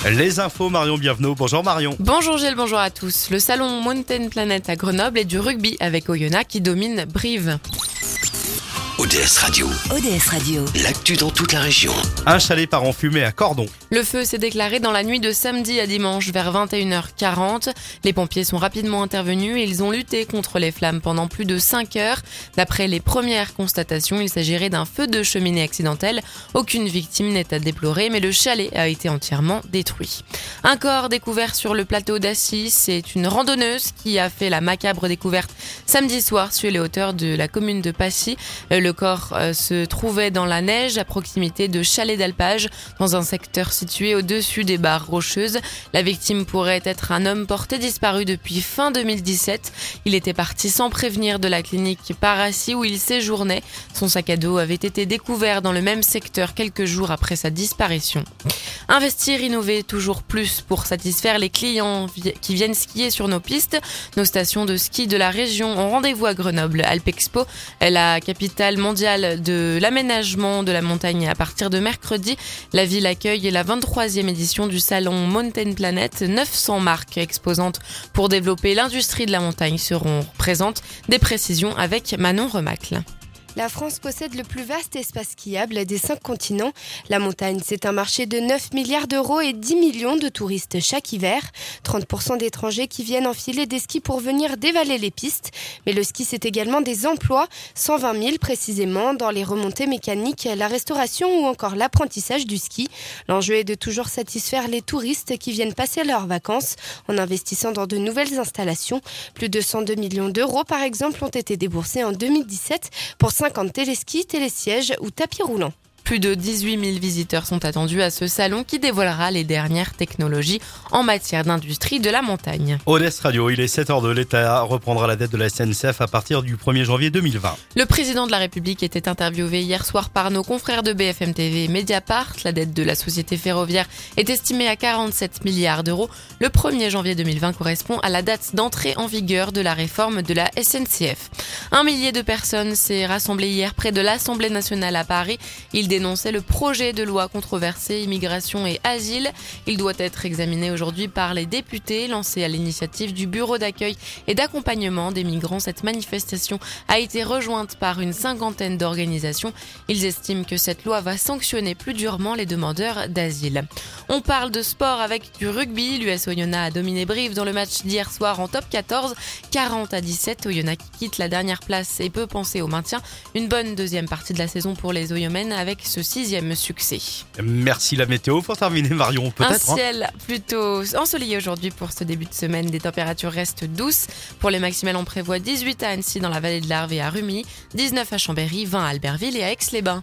Les infos, Marion Bienvenue. Bonjour Marion. Bonjour Gilles, bonjour à tous. Le salon Mountain Planet à Grenoble et du rugby avec Oyonnax qui domine Brive. ODS Radio. ODS Radio. L'actu dans toute la région. Un chalet part en fumée à Cordon. Le feu s'est déclaré dans la nuit de samedi à dimanche vers 21h40. Les pompiers sont rapidement intervenus et ils ont lutté contre les flammes pendant plus de 5 heures. D'après les premières constatations, il s'agirait d'un feu de cheminée accidentel. Aucune victime n'est à déplorer, mais le chalet a été entièrement détruit. Un corps découvert sur le plateau d'Assis. C'est une randonneuse qui a fait la macabre découverte samedi soir sur les hauteurs de la commune de Passy. Le corps se trouvait dans la neige à proximité de Chalet d'Alpage, dans un secteur situé au-dessus des barres rocheuses. La victime pourrait être un homme porté disparu depuis fin 2017. Il était parti sans prévenir de la clinique Parassi où il séjournait. Son sac à dos avait été découvert dans le même secteur quelques jours après sa disparition. Investir, innover toujours plus pour satisfaire les clients qui viennent skier sur nos pistes. Nos stations de ski de la région ont rendez-vous à Grenoble. Alpexpo, la capitale mondiale de l'aménagement de la montagne. À partir de mercredi, la ville accueille la 23e édition du salon Mountain Planet. 900 marques exposantes pour développer l'industrie de la montagne seront présentes. Des précisions avec Manon Remacle. La France possède le plus vaste espace skiable des 5 continents. La montagne, c'est un marché de 9 milliards d'euros et 10 millions de touristes chaque hiver. 30% d'étrangers qui viennent enfiler des skis pour venir dévaler les pistes. Mais le ski, c'est également des emplois, 120 000 précisément, dans les remontées mécaniques, la restauration ou encore l'apprentissage du ski. L'enjeu est de toujours satisfaire les touristes qui viennent passer leurs vacances en investissant dans de nouvelles installations. Plus de 102 millions d'euros, par exemple, ont été déboursés en 2017 pour 50 téléskis, télésièges ou tapis roulants. Plus de 18 000 visiteurs sont attendus à ce salon qui dévoilera les dernières technologies en matière d'industrie de la montagne. ODS Radio, il est 7h02. L'État reprendra la dette de la SNCF à partir du 1er janvier 2020. Le président de la République était interviewé hier soir par nos confrères de BFM TV et Mediapart. La dette de la société ferroviaire est estimée à 47 milliards d'euros. Le 1er janvier 2020 correspond à la date d'entrée en vigueur de la réforme de la SNCF. 1 millier de personnes s'est rassemblé hier près de l'Assemblée nationale à Paris. Il dénonçait le projet de loi controversé immigration et asile. Il doit être examiné aujourd'hui par les députés, lancé à l'initiative du bureau d'accueil et d'accompagnement des migrants. Cette manifestation a été rejointe par une 50aine d'organisations. Ils estiment que cette loi va sanctionner plus durement les demandeurs d'asile. On parle de sport avec du rugby. L'US Oyonnax a dominé Brive dans le match d'hier soir en top 14, 40-17. Oyonnax qui quitte la dernière place et peut penser au maintien. Une bonne deuxième partie de la saison pour les Oyomènes avec ce 6e succès. Merci la météo. Pour terminer, Marion, peut-être. Un ciel plutôt ensoleillé aujourd'hui pour ce début de semaine. Des températures restent douces. Pour les maximales, on prévoit 18 à Annecy dans la vallée de l'Arve et à Rumilly, 19 à Chambéry, 20 à Albertville et à Aix-les-Bains.